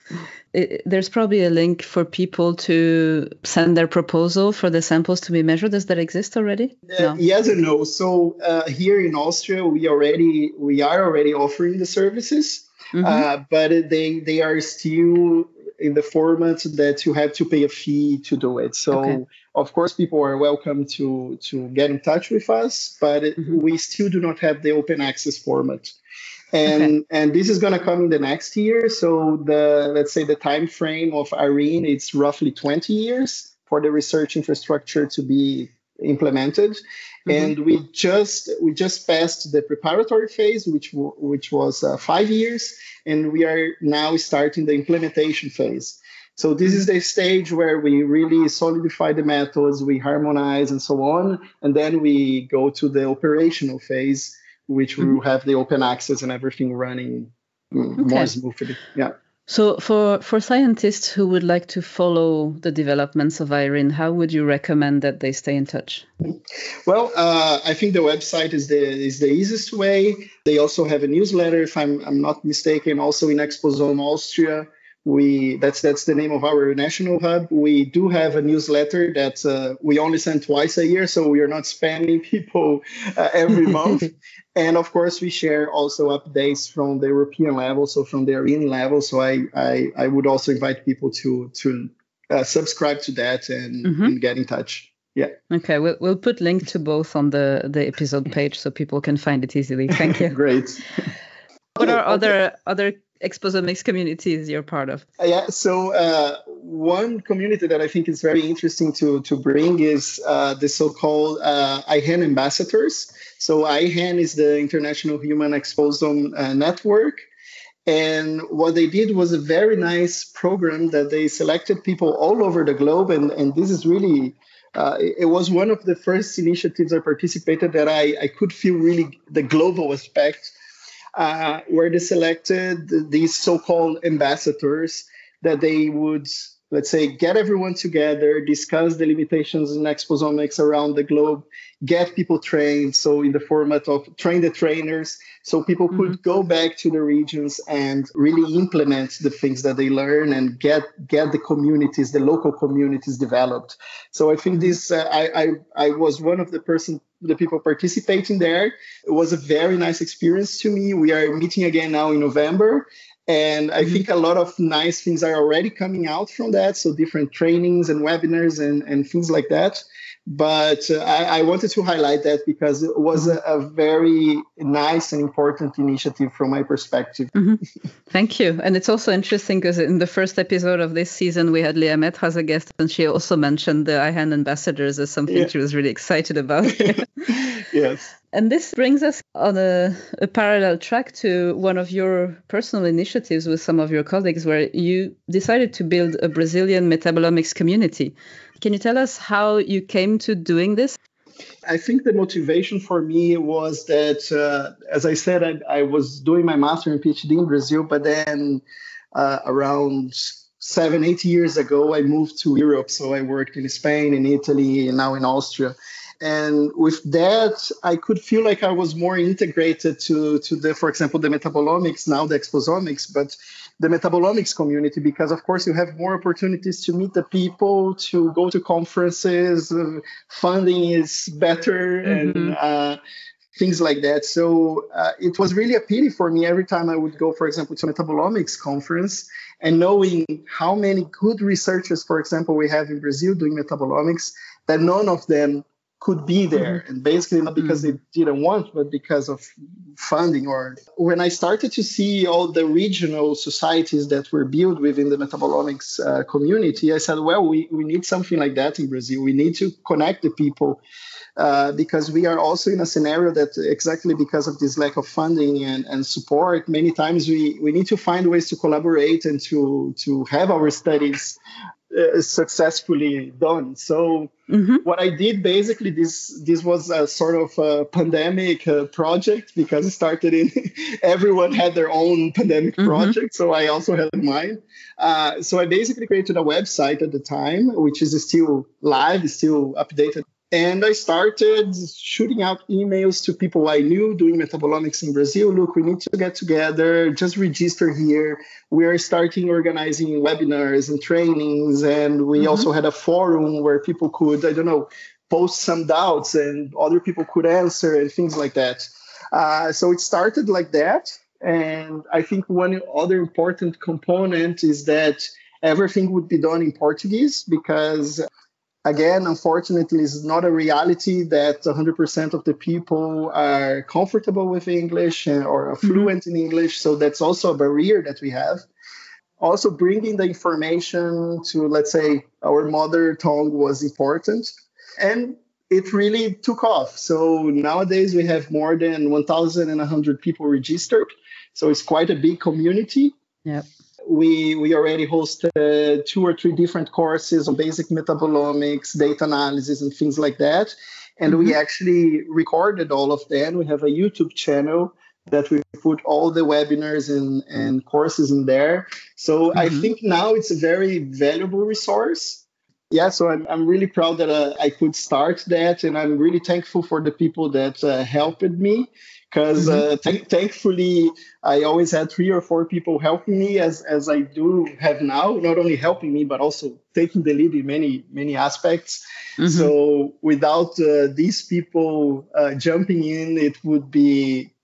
It, there's probably a link for people to send their proposal for the samples to be measured. Does that exist already? Uh, no. Yes and no. So uh, here in Austria, we already we are already offering the services, mm-hmm. uh, but they they are still in the format that you have to pay a fee to do it. So okay. of course, people are welcome to to get in touch with us, but mm-hmm. we still do not have the open access format. And okay. and this is going to come in the next year. So the let's say the time frame of ARENE, it's roughly twenty years for the research infrastructure to be implemented. Mm-hmm. And we just we just passed the preparatory phase, which w- which was uh, five years, and we are now starting the implementation phase. So this is the stage where we really solidify the methods, we harmonize, and so on, and then we go to the operational phase, which will have the open access and everything running okay. more smoothly. Yeah. So for, for scientists who would like to follow the developments of ARENE, how would you recommend that they stay in touch? Well, uh, I think the website is the is the easiest way. They also have a newsletter, if I'm I'm not mistaken, also in Exposome Austria. We that's that's the name of our national hub. We do have a newsletter that uh, we only send twice a year, so we are not spamming people uh, every month. And of course, we share also updates from the European level, so from the ARENE level. So I I, I would also invite people to to uh, subscribe to that and, mm-hmm. and get in touch. Yeah. Okay, we'll we'll put link to both on the the episode page so people can find it easily. Thank you. Great. What are Okay. other other Exposomics communities you're part of? Uh, Yeah, so uh, one community that I think is very interesting to, to bring is uh, the so-called uh, I H A N ambassadors. So I H A N is the International Human Exposome uh, Network. And what they did was a very nice program that they selected people all over the globe. And, and this is really, uh, it it was one of the first initiatives I participated that I, I could feel really the global aspect, uh, where they selected these so-called ambassadors that they would, let's say, get everyone together, discuss the limitations in exposomics around the globe, get people trained. So in the format of train the trainers, so people could Mm-hmm. go back to the regions and really implement the things that they learn and get get the communities, the local communities developed. So I think this, uh, I, I I was one of the person, the people participating there. It was a very nice experience to me. We are meeting again now in November. And I Mhm. think a lot of nice things are already coming out from that. So different trainings and webinars and, and things like that. But uh, I, I wanted to highlight that because it was a, a very nice and important initiative from my perspective. Mhm. Thank you. And it's also interesting because in the first episode of this season, we had Leah Metre as a guest, and she also mentioned the I H A N ambassadors as something Yeah. she was really excited about. Yes. And this brings us on a, a parallel track to one of your personal initiatives with some of your colleagues, where you decided to build a Brazilian metabolomics community. Can you tell us how you came to doing this? I think the motivation for me was that, uh, as I said, I, I was doing my master and PhD in Brazil, but then uh, around seven, eight years ago, I moved to Europe. So I worked in Spain, in Italy, and now in Austria. And with that, I could feel like I was more integrated to, to the, for example, the metabolomics, now the exposomics, but the metabolomics community, because of course you have more opportunities to meet the people, to go to conferences, uh, funding is better, Mm-hmm. and uh, things like that. So uh, it was really a pity for me every time I would go, for example, to a metabolomics conference, and knowing how many good researchers, for example, we have in Brazil doing metabolomics, that none of them could be there. Mm-hmm. And basically not because Mm-hmm. they didn't want, but because of funding. Or when I started to see all the regional societies that were built within the metabolomics uh, community, I said, well, we, we need something like that in Brazil. We need to connect the people uh, because we are also in a scenario that exactly because of this lack of funding and, and support, many times we, we need to find ways to collaborate and to, to have our studies uh, successfully done. So Mm-hmm. what I did basically, this this was a sort of a pandemic uh, project because it started in everyone had their own pandemic Mm-hmm. project, so I also had mine. Uh, so I basically created a website at the time, which is still live, is still updated. And I started shooting out emails to people I knew doing metabolomics in Brazil. Look, we need to get together, just register here. We are starting organizing webinars and trainings. And we Mhm. also had a forum where people could, I don't know, post some doubts and other people could answer and things like that. Uh, so it started like that. And I think one other important component is that everything would be done in Portuguese because again, unfortunately, it's not a reality that one hundred percent of the people are comfortable with English or are fluent mm-hmm. in English. So that's also a barrier that we have. Also, bringing the information to, let's say, our mother tongue was important. And it really took off. So nowadays, we have more than one thousand one hundred people registered. So it's quite a big community. Yeah. We we already hosted two or three different courses on basic metabolomics, data analysis, and things like that. And mm-hmm. we actually recorded all of them. We have a YouTube channel that we put all the webinars and, and courses in there. So mm-hmm. I think now it's a very valuable resource. Yeah, so I'm I'm really proud that uh, I could start that, and I'm really thankful for the people that uh, helped me. Because mm-hmm. uh, th- thankfully, I always had three or four people helping me, as as I do have now. Not only helping me, but also taking the lead in many many aspects. Mm-hmm. So without uh, these people uh, jumping in, it would be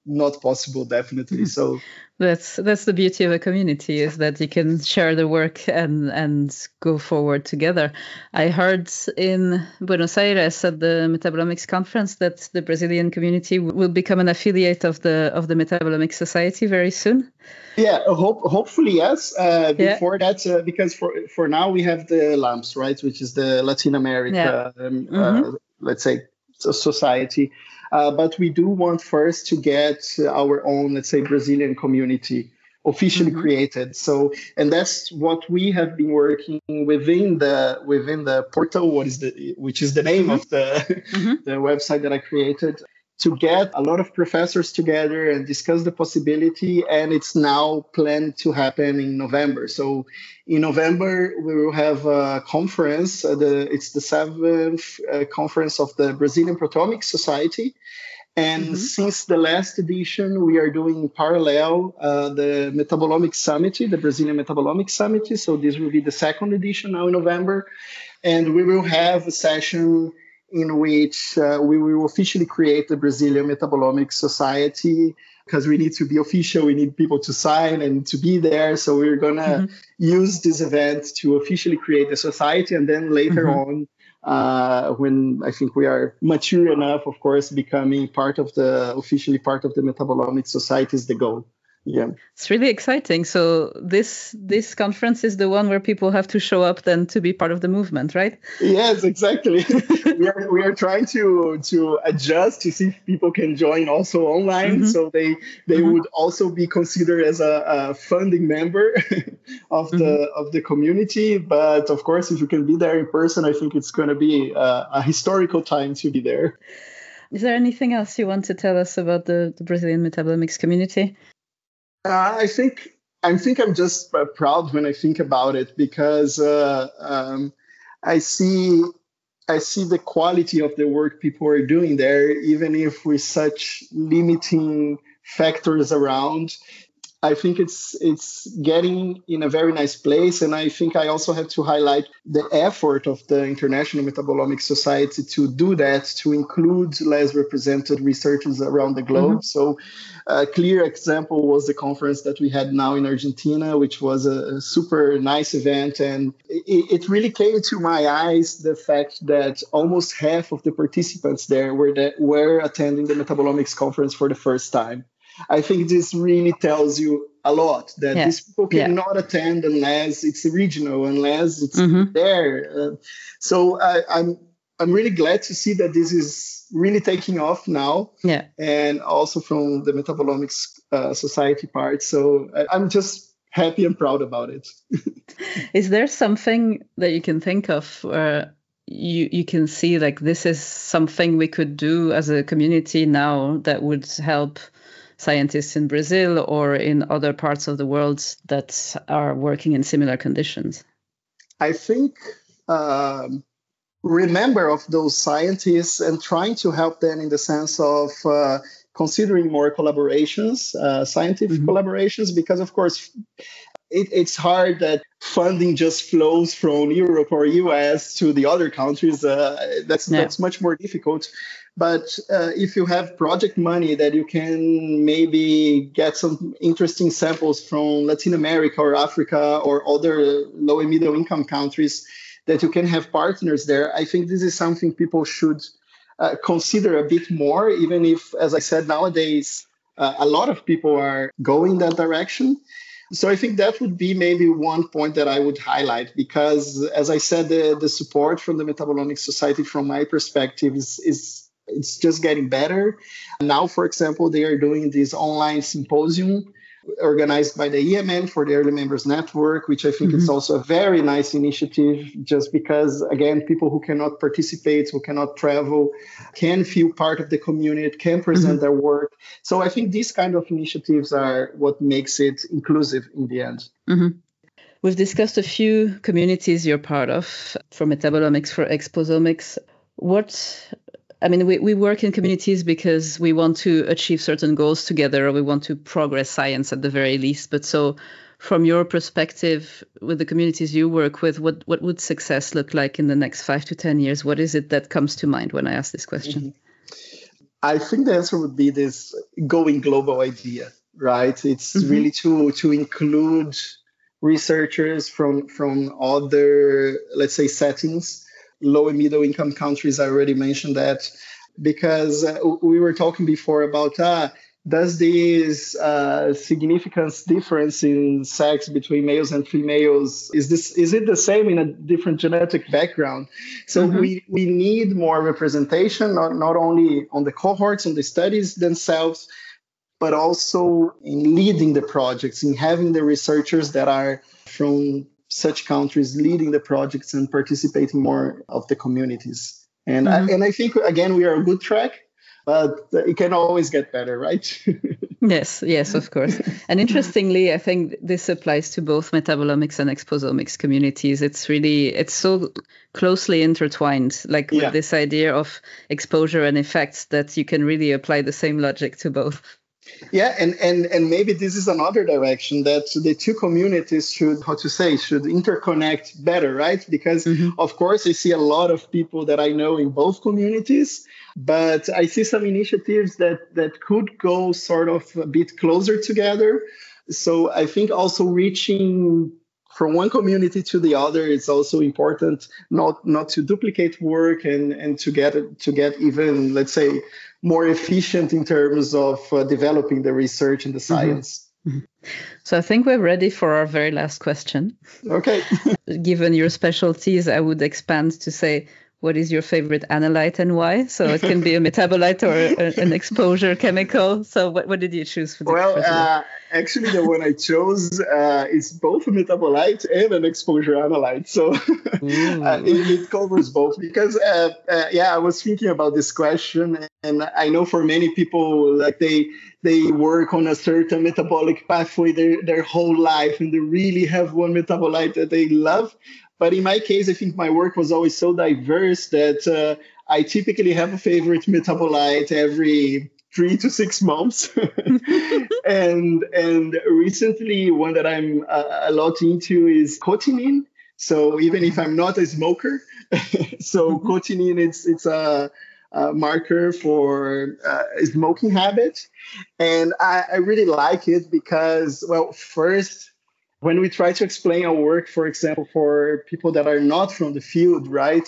not possible, definitely. So that's that's the beauty of a community, is that you can share the work and and go forward together. I heard in Buenos Aires at the Metabolomics conference that the Brazilian community will become an affiliate of the of the Metabolomics Society very soon. Yeah, hope, hopefully, yes. Uh, before yeah. that, uh, because for for now we have the LAMS, right, which is the Latin America, yeah. um, mm-hmm. uh, let's say, society. Uh, but we do want first to get our own, let's say, Brazilian community officially mm-hmm. created. So, and that's what we have been working within the within the portal. What is the which is the name mm-hmm. of the mm-hmm. the website that I created, to get a lot of professors together and discuss the possibility. And it's now planned to happen in November. So in November, we will have a conference. Uh, the, it's the seventh uh, conference of the Brazilian Proteomics Society. And mm-hmm. since the last edition, we are doing in parallel uh, the Metabolomics Summit, the Brazilian Metabolomics Summit. So this will be the second edition now in November. And we will have a session in which uh, we will officially create the Brazilian Metabolomics Society, because we need to be official. We need people to sign and to be there. So we're going to mm-hmm. use this event to officially create the society. And then later mm-hmm. on, uh, when I think we are mature enough, of course, becoming part of the, officially part of the Metabolomics Society is the goal. Yeah, it's really exciting. So this this conference is the one where people have to show up then to be part of the movement, right? Yes, exactly. we are we are trying to to adjust to see if people can join also online, mm-hmm. so they they mm-hmm. would also be considered as a, a funding member of the mm-hmm. of the community. But of course, if you can be there in person, I think it's going to be a, a historical time to be there. Is there anything else you want to tell us about the, the Brazilian metabolomics community? Uh, I think I think I'm just uh, proud when I think about it, because uh, um, I see I see the quality of the work people are doing there, even if with such limiting factors around. I think it's it's getting in a very nice place. And I think I also have to highlight the effort of the International Metabolomics Society to do that, to include less represented researchers around the globe. Mm-hmm. So a clear example was the conference that we had now in Argentina, which was a, a super nice event. And it, it really came to my eyes the fact that almost half of the participants there were, that, were attending the Metabolomics conference for the first time. I think this really tells you a lot, that yeah. these people cannot yeah. attend unless it's regional, unless it's mm-hmm. there. Uh, so I, I'm I'm really glad to see that this is really taking off now, yeah. and also from the Metabolomics uh, Society part. So I, I'm just happy and proud about it. Is there something that you can think of where you you can see like this is something we could do as a community now that would help scientists in Brazil or in other parts of the world that are working in similar conditions? I think um, remember of those scientists and trying to help them in the sense of uh, considering more collaborations, uh, scientific mm-hmm. collaborations, because of course it, it's hard that funding just flows from Europe or U S to the other countries. Uh, that's yeah. that's much more difficult. But uh, if you have project money that you can maybe get some interesting samples from Latin America or Africa or other low and middle income countries, that you can have partners there, I think this is something people should uh, consider a bit more, even if, as I said, nowadays, uh, a lot of people are going that direction. So I think that would be maybe one point that I would highlight, because, as I said, the, the support from the Metabolomics Society, from my perspective, is, is it's just getting better. Now, for example, they are doing this online symposium organized by the E M N for the Early Members Network, which I think mm-hmm. is also a very nice initiative, just because, again, people who cannot participate, who cannot travel, can feel part of the community, can present mm-hmm. their work. So I think these kind of initiatives are what makes it inclusive in the end. Mm-hmm. We've discussed a few communities you're part of, for metabolomics, for exposomics. What... I mean, we, we work in communities because we want to achieve certain goals together, or we want to progress science at the very least. But so from your perspective, with the communities you work with, what, what would success look like in the next five to ten years? What is it that comes to mind when I ask this question? I think the answer would be this going global idea, right? It's mm-hmm. really to to include researchers from from other, let's say, settings, low and middle income countries. I already mentioned that, because uh, we were talking before about uh, does this uh, significant difference in sex between males and females, is this is it the same in a different genetic background? So mm-hmm. we, we need more representation, not, not only on the cohorts, on the studies themselves, but also in leading the projects, in having the researchers that are from such countries leading the projects and participating more of the communities. And mm-hmm. I, and I think, again, we are a good track, but it can always get better, right? Yes, yes, of course. And interestingly, I think this applies to both metabolomics and exposomics communities. It's really, it's so closely intertwined, like with yeah. this idea of exposure and effects, that you can really apply the same logic to both. Yeah, and, and, and maybe this is another direction that the two communities should, how to say, should interconnect better, right? Because, mm-hmm. of course, I see a lot of people that I know in both communities, but I see some initiatives that, that could go sort of a bit closer together. So I think also reaching from one community to the other is also important, not not to duplicate work and, and to get to get even, let's say, more efficient in terms of uh, developing the research and the science. Mm-hmm. So I think we're ready for our very last question. Okay. Given your specialties, I would expand to say, what is your favorite analyte and why? So it can be a metabolite or a, an exposure chemical. So what, what did you choose for the Well, uh, actually, the one I chose uh, is both a metabolite and an exposure analyte. So uh, it, it covers both. Because, uh, uh, yeah, I was thinking about this question. And I know for many people, like they they work on a certain metabolic pathway their, their whole life, and they really have one metabolite that they love. But in my case, I think my work was always so diverse that uh, I typically have a favorite metabolite every three to six months. and and recently, one that I'm a, a lot into is cotinine. So even if I'm not a smoker, so mm-hmm. cotinine, it's it's a, a marker for uh, smoking habit. And I, I really like it because, well, first, when we try to explain our work, for example, for people that are not from the field, right?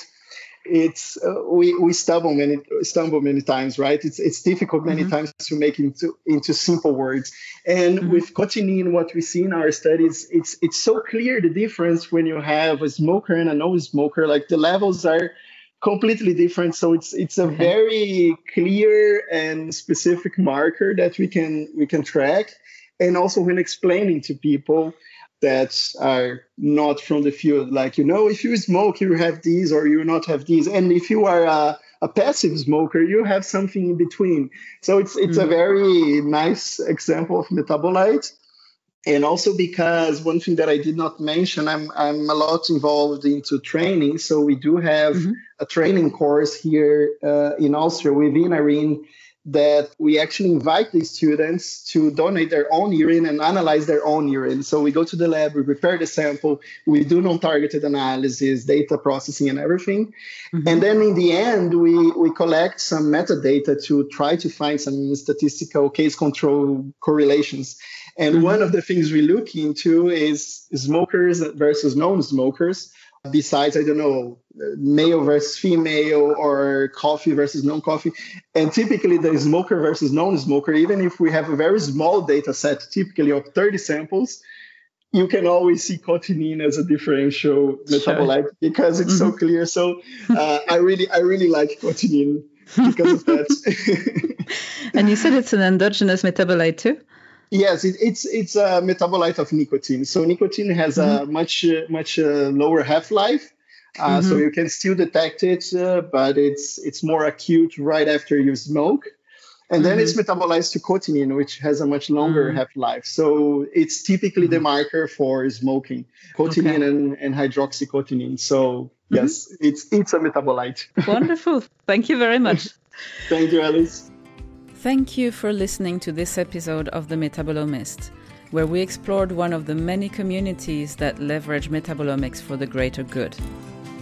It's uh, we we stumble many stumble many times, right? It's it's difficult many mm-hmm. times to make into into simple words. And mm-hmm. with cotinine, what we see in our studies, it's it's so clear the difference when you have a smoker and a non-smoker. Like the levels are completely different. So it's it's a okay. very clear and specific marker that we can we can track. And also when explaining to people that are not from the field, like, you know, if you smoke, you have these or you not have these. And if you are a, a passive smoker, you have something in between. So it's it's mm-hmm. a very nice example of metabolite. And also because one thing that I did not mention, I'm I'm a lot involved into training. So we do have mm-hmm. a training course here uh, in Austria within IRENE, that we actually invite the students to donate their own urine and analyze their own urine. So we go to the lab, we prepare the sample, we do non-targeted analysis, data processing and everything. Mm-hmm. And then in the end, we, we collect some metadata to try to find some statistical case control correlations. And mm-hmm. one of the things we look into is smokers versus non-smokers. Besides, I don't know, male versus female or coffee versus non-coffee. And typically the smoker versus non-smoker, even if we have a very small data set, typically of thirty samples, you can always see cotinine as a differential metabolite sure. because it's mm-hmm. so clear. So uh, I really, I really like cotinine because of that. And you said it's an endogenous metabolite too? Yes, it, it's it's a metabolite of nicotine. So nicotine has mm-hmm. a much uh, much uh, lower half-life, uh, mm-hmm. so you can still detect it, uh, but it's it's more acute right after you smoke, and mm-hmm. then it's metabolized to cotinine, which has a much longer mm-hmm. half-life. So it's typically mm-hmm. the marker for smoking, cotinine okay. and, and hydroxycotinine. So mm-hmm. yes, it's it's a metabolite. Wonderful. Thank you very much. Thank you, Alice. Thank you for listening to this episode of The Metabolomist, where we explored one of the many communities that leverage metabolomics for the greater good.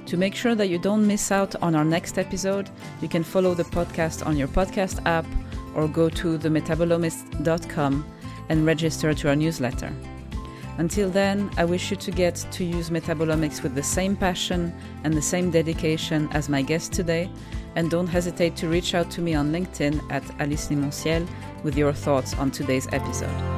To make sure that you don't miss out on our next episode, you can follow the podcast on your podcast app or go to the metabolomist dot com and register to our newsletter. Until then, I wish you to get to use metabolomics with the same passion and the same dedication as my guest today, and don't hesitate to reach out to me on LinkedIn at Alice Limonciel with your thoughts on today's episode.